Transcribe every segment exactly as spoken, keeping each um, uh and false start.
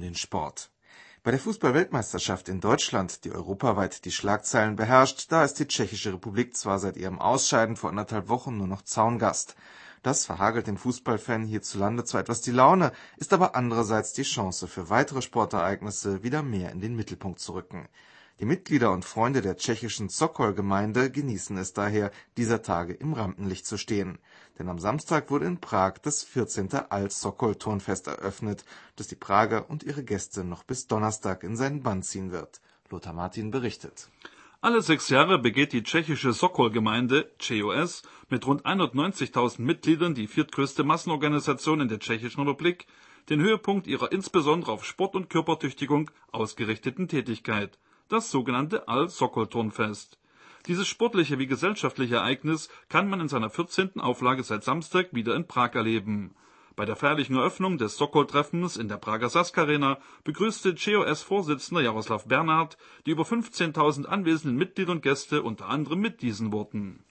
den Sport. Bei der Fußball-Weltmeisterschaft in Deutschland, die europaweit die Schlagzeilen beherrscht, da ist die Tschechische Republik zwar seit ihrem Ausscheiden vor anderthalb Wochen nur noch Zaungast. Das verhagelt dem Fußballfan hierzulande zwar etwas die Laune, ist aber andererseits die Chance für weitere Sportereignisse wieder mehr in den Mittelpunkt zu rücken. Die Mitglieder und Freunde der tschechischen Sokol-Gemeinde genießen es daher, dieser Tage im Rampenlicht zu stehen. Denn am Samstag wurde in Prag das vierzehnte Al-Sokol-Turnfest eröffnet, das die Prager und ihre Gäste noch bis Donnerstag in seinen Bann ziehen wird. Lothar Martin berichtet. Alle sechs Jahre begeht die tschechische Sokol-Gemeinde, C O S, mit rund hundertneunzigtausend Mitgliedern, die viertgrößte Massenorganisation in der Tschechischen Republik, den Höhepunkt ihrer insbesondere auf Sport und Körpertüchtigung ausgerichteten Tätigkeit, das sogenannte Al-Sokol-Turnfest. Dieses sportliche wie gesellschaftliche Ereignis kann man in seiner vierzehnten Auflage seit Samstag wieder in Prag erleben. Bei der feierlichen Eröffnung des Sokol-Treffens in der Prager Sask Arena begrüßte C O S-Vorsitzender Jaroslav Bernard die über fünfzehntausend anwesenden Mitglieder und Gäste unter anderem mit diesen Worten.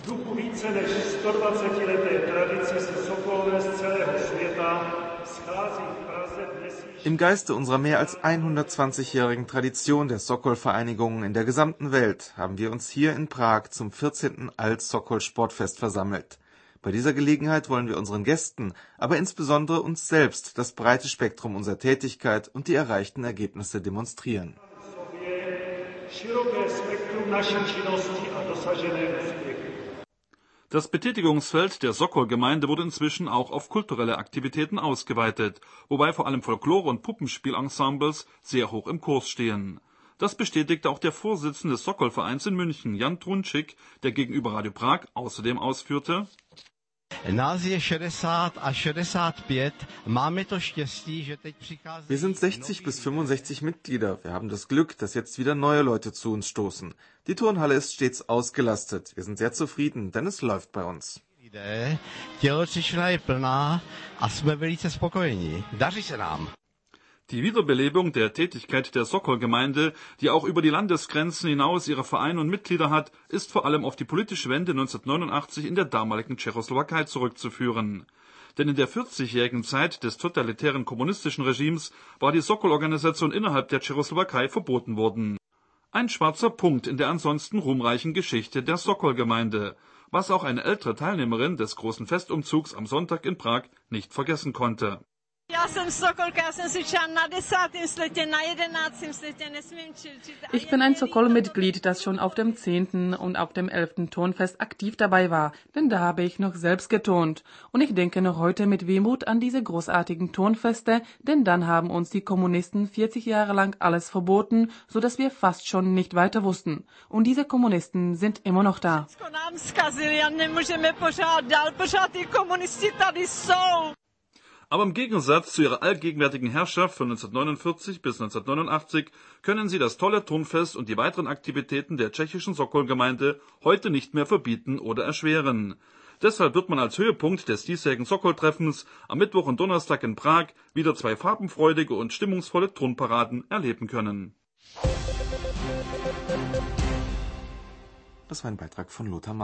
Im Geiste unserer mehr als hundertzwanzigjährigen Tradition der Sokol-Vereinigungen in der gesamten Welt haben wir uns hier in Prag zum vierzehnten Al-Sokol-Sportfest versammelt. Bei dieser Gelegenheit wollen wir unseren Gästen, aber insbesondere uns selbst, das breite Spektrum unserer Tätigkeit und die erreichten Ergebnisse demonstrieren. Das Betätigungsfeld der Sokol-Gemeinde wurde inzwischen auch auf kulturelle Aktivitäten ausgeweitet, wobei vor allem Folklore- und Puppenspielensembles sehr hoch im Kurs stehen. Das bestätigte auch der Vorsitzende des Sokol-Vereins in München, Jan Trunčík, der gegenüber Radio Prag außerdem ausführte: Wir sind sechzig bis fünfundsechzig Mitglieder. Wir haben das Glück, dass jetzt wieder neue Leute zu uns stoßen. Die Turnhalle ist stets ausgelastet. Wir sind sehr zufrieden, denn es läuft bei uns. Die Wiederbelebung der Tätigkeit der Sokol-Gemeinde, die auch über die Landesgrenzen hinaus ihre Vereine und Mitglieder hat, ist vor allem auf die politische Wende neunzehnhundertneunundachtzig in der damaligen Tschechoslowakei zurückzuführen. Denn in der vierzigjährigen Zeit des totalitären kommunistischen Regimes war die Sokol-Organisation innerhalb der Tschechoslowakei verboten worden. Ein schwarzer Punkt in der ansonsten ruhmreichen Geschichte der Sokol-Gemeinde, was auch eine ältere Teilnehmerin des großen Festumzugs am Sonntag in Prag nicht vergessen konnte. Ich bin ein Sokol-Mitglied, das schon auf dem zehnten und auf dem elften Turnfest aktiv dabei war, denn da habe ich noch selbst geturnt. Und ich denke noch heute mit Wehmut an diese großartigen Turnfeste, denn dann haben uns die Kommunisten vierzig Jahre lang alles verboten, so dass wir fast schon nicht weiter wussten. Und diese Kommunisten sind immer noch da. Aber im Gegensatz zu ihrer allgegenwärtigen Herrschaft von neunzehnhundertneunundvierzig bis neunzehnhundertneunundachtzig können sie das tolle Turnfest und die weiteren Aktivitäten der tschechischen Sokol-Gemeinde heute nicht mehr verbieten oder erschweren. Deshalb wird man als Höhepunkt des diesjährigen Sokol-Treffens am Mittwoch und Donnerstag in Prag wieder zwei farbenfreudige und stimmungsvolle Turnparaden erleben können. Das war ein Beitrag von Lothar Martin.